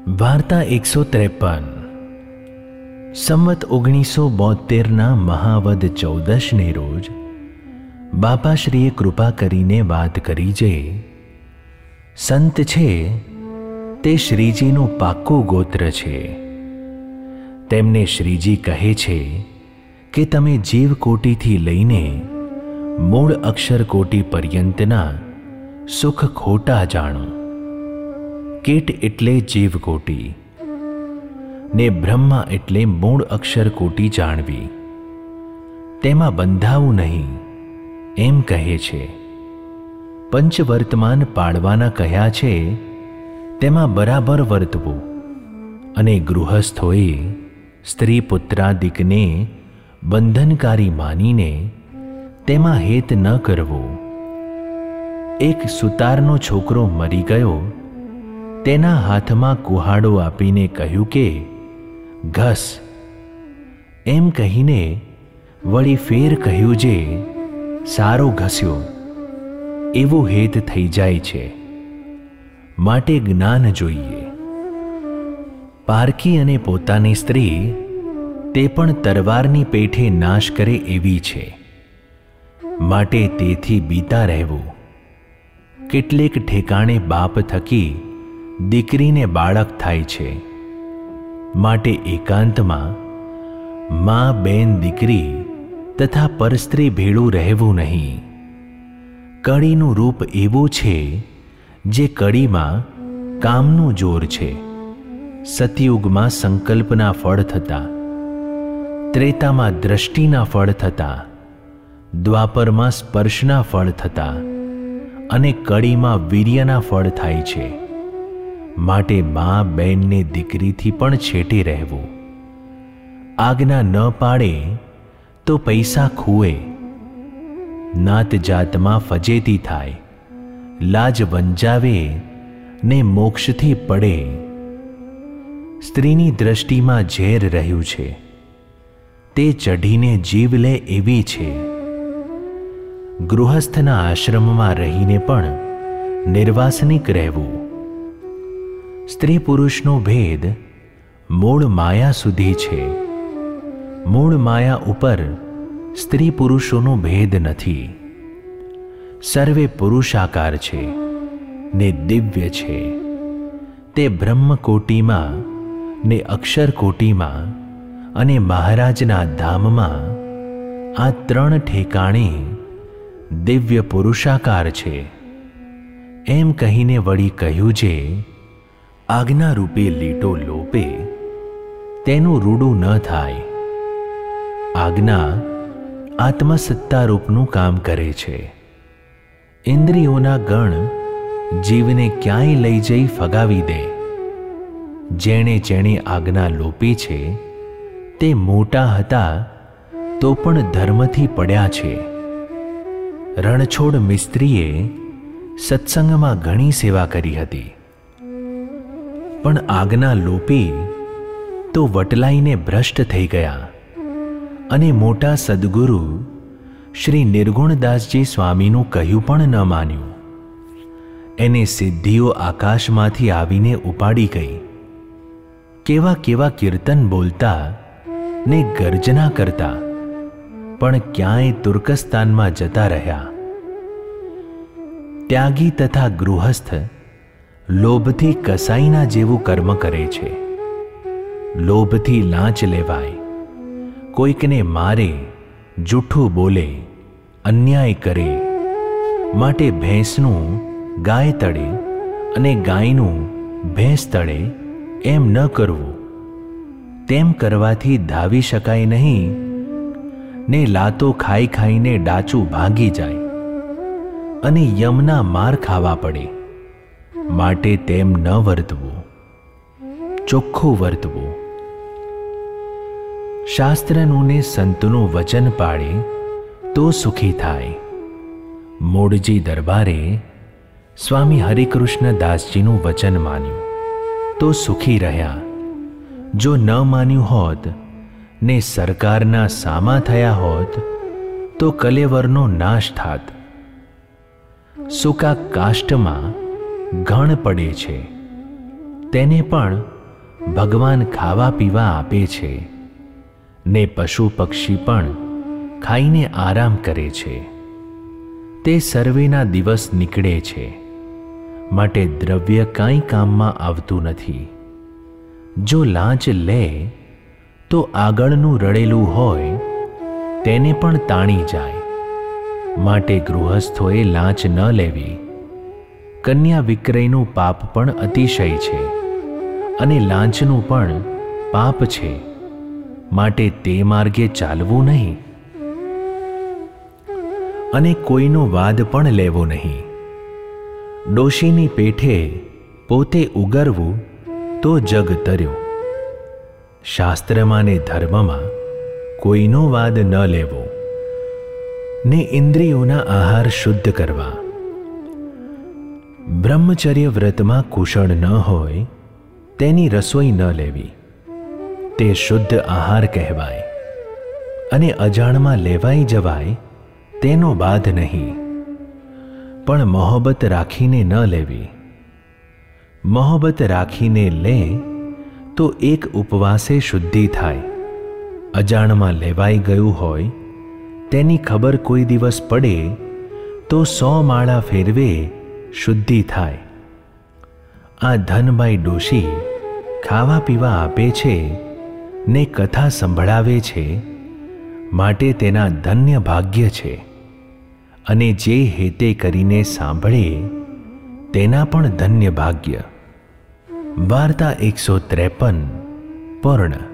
વાર્તા 153 સંવત 1972ના મહાવદ ચૌદશને રોજ બાપાશ્રીએ કૃપા કરીને વાત કરી જે સંત છે તે શ્રીજીનું પાક્કું ગોત્ર છે. તેમને શ્રીજી કહે છે કે તમે જીવકોટીથી લઈને મૂળ અક્ષરકોટી પર્યંતના સુખ ખોટા જાણો. કીટ એટલે જીવકોટી ને બ્રહ્મા એટલે મૂળ અક્ષરકોટી જાણવી, તેમાં બંધાવું નહીં એમ કહે છે. પંચવર્તમાન પાળવાના કહ્યા છે તેમાં બરાબર વર્તવું, અને ગૃહસ્થોએ સ્ત્રી પુત્રાદિકને બંધનકારી માનીને તેમાં હેત ન કરવું. એક સુતારનો છોકરો મરી ગયો. તેના હાથમાં કુહાડો આપીને કહ્યું કે ઘસ એમ કહીને વળી ફેર કહ્યું જે સારો ઘસ્યો એવું હેત થઈ જાય છે. માટે જ્ઞાન જોઈએ. પારકી અને પોતાની સ્ત્રી તે પણ તરવારની પેઠે નાશ કરે એવી છે. માટે તેથી બીતા રહેવું. કેટલેક ઠેકાણે બાપ થકી દીકરીને બાળક થાય છે. માટે એકાંતમાં મા બેન દીકરી તથા પરસ્ત્રી ભેળું રહેવું નહીં. કળીનું રૂપ એવું છે જે કળીમાં કામનું જોર છે. સતયુગમાં સંકલ્પના ફળ થતા, ત્રેતામાં દ્રષ્ટિના ફળ થતા, દ્વાપરમાં સ્પર્શના ફળ થતા અને કળીમાં વીર્યના ફળ થાય છે. માટે મા બેનને દીકરીથી પણ છેટે રહેવું. આજ્ઞા ન પાડે તો પૈસા ખૂવે, નાત જાતમાં ફજેતી થાય, લાજ વંજાવે ને મોક્ષથી પડે. સ્ત્રીની દ્રષ્ટિમાં ઝેર રહ્યું છે, તે ચઢીને જીવ લે એવી છે. ગૃહસ્થના આશ્રમમાં રહીને પણ નિર્વાસનિક રહેવું. સ્ત્રી પુરુષનો ભેદ મૂળ માયા સુધી છે. મૂળ માયા ઉપર સ્ત્રી પુરુષોનો ભેદ નથી. સર્વે પુરુષાકાર છે ને દિવ્ય છે. તે બ્રહ્મકોટીમાં ને અક્ષરકોટીમાં અને મહારાજના ધામમાં આ ત્રણ ઠેકાણે દિવ્ય પુરુષાકાર છે. એમ કહીને વળી કહ્યું છે આજ્ઞા રૂપે લીટો લોપે તેનું રૂડું ન થાય. આજ્ઞા આત્મસત્તા રૂપનું કામ કરે છે. ઇન્દ્રિયોના ગણ જીવને ક્યાંય લઈ જઈ ફગાવી દે. જેણે જેણે આજ્ઞા લોપી છે તે મોટા હતા તો પણ ધર્મથી પડ્યા છે. રણછોડ મિસ્ત્રીએ સત્સંગમાં ઘણી સેવા કરી હતી, પણ આજ્ઞા લોપી તો વટલાઈને ભ્રષ્ટ થઈ ગયા અને મોટા સદગુરુ શ્રી નિર્ગુણદાસજી સ્વામીનું કહ્યું પણ ન માન્યું. એને સિદ્ધિઓ આકાશમાંથી આવીને ઉપાડી ગઈ. કેવા કેવા કીર્તન બોલતા ને ગર્જના કરતા, પણ ક્યાંય તુર્કસ્તાનમાં જતા રહ્યા. ત્યાગી તથા ગૃહસ્થ લોભથી કસાઈના જેવું કર્મ કરે છે. લોભથી લાંચ લેવાય, કોઈકને મારે, જૂઠું બોલે, અન્યાય કરે. માટે ભેંસનું ગાય તળે અને ગાયનું ભેંસ તળે એમ ન કરવું. તેમ કરવાથી ધાવી શકાય નહીં ને લાતો ખાઈ ખાઈને ડાચું ભાગી જાય અને યમના માર ખાવા પડે. માટે તેમ ન વર્તવું, ચોખ્ખું વર્તવું. શાસ્ત્રનું ને સંતનું વચન પાળે તો સુખી થાય. મોડજી દરબારે સ્વામી હરિકૃષ્ણ દાસજીનું વચન માન્યું તો સુખી રહ્યા. જો ન માન્યું હોત ને સરકારના સામા થયા હોત તો કલેવરનો નાશ થાત. સૂકા કાષ્ટમાં ઘણ પડે છે, તેને પણ ભગવાન ખાવા પીવા આપે છે ને પશુ પક્ષી પણ ખાઈને આરામ કરે છે. તે સર્વેના દિવસ નીકળે છે, માટે દ્રવ્ય કાંઈ કામમાં આવતું નથી. જો લાંચ લે તો આગળનું રડેલું હોય તેને પણ તાણી જાય. માટે ગૃહસ્થોએ લાંચ ન લેવી. કન્યા વિક્રયનું પાપ પણ અતિશય છે અને લાંચનું પણ પાપ છે, માટે તે માર્ગે ચાલવું નહીં. અને કોઈનો વાદ પણ લેવો નહીં. ડોશીની પેઠે પોતે ઉગરવું તો જગ તર્યો. શાસ્ત્રમાં ને ધર્મમાં કોઈનો વાદ ન લેવો ને ઇન્દ્રિયોના આહાર શુદ્ધ કરવા. બ્રહ્મચર્ય વ્રતમાં કુશળ ન હોય તેની રસોઈ ન લેવી. તે શુદ્ધ આહાર કહેવાય. અને અજાણમાં લેવાઈ જવાય તેનો બાધ નહીં. પણ મોહબ્બત રાખીને ન લેવી. મોહબ્બત રાખીને લે તો એક ઉપવાસે શુદ્ધિ થાય. અજાણમાં લેવાઈ ગયું હોય તેની ખબર કોઈ દિવસ પડે તો 100 માળા ફેરવે શુદ્ધિ થાય. આ ધનબાઈ ડોશી ખાવા પીવા આપે છે ને કથા સંભળાવે છે, માટે તેના ધન્ય ભાગ્ય છે. અને જે હેતે કરીને સાંભળે તેના પણ ધન્ય ભાગ્ય. વાર્તા 153 પૂર્ણ.